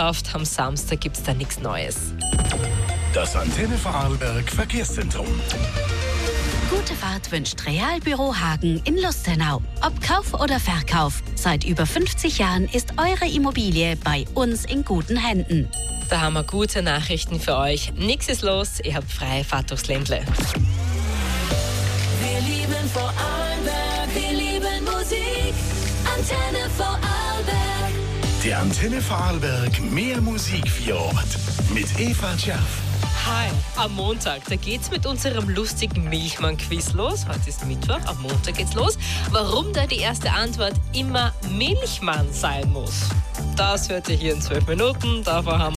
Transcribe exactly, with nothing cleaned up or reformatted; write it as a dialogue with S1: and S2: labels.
S1: dauerhaft. Am Samstag gibt es da nichts Neues.
S2: Das Antenne Vorarlberg Verkehrszentrum.
S3: Gute Fahrt wünscht Realbüro Hagen in Lustenau. Ob Kauf oder Verkauf, seit über fünfzig Jahren ist eure Immobilie bei uns in guten Händen.
S1: Da haben wir gute Nachrichten für euch. Nichts ist los, ihr habt freie Fahrt durchs Ländle.
S4: Wir lieben Vorarlberg, wir lieben Musik. Antenne Vorarlberg.
S2: Der Antenne Vorarlberg mehr Musik für Ort. Mit Eva Schaff.
S1: Hi, am Montag, da geht's mit unserem lustigen Milchmann-Quiz los. Heute ist Mittwoch, am Montag geht's los. Warum da die erste Antwort immer Milchmann sein muss, das hört ihr hier in zwölf Minuten. Davor haben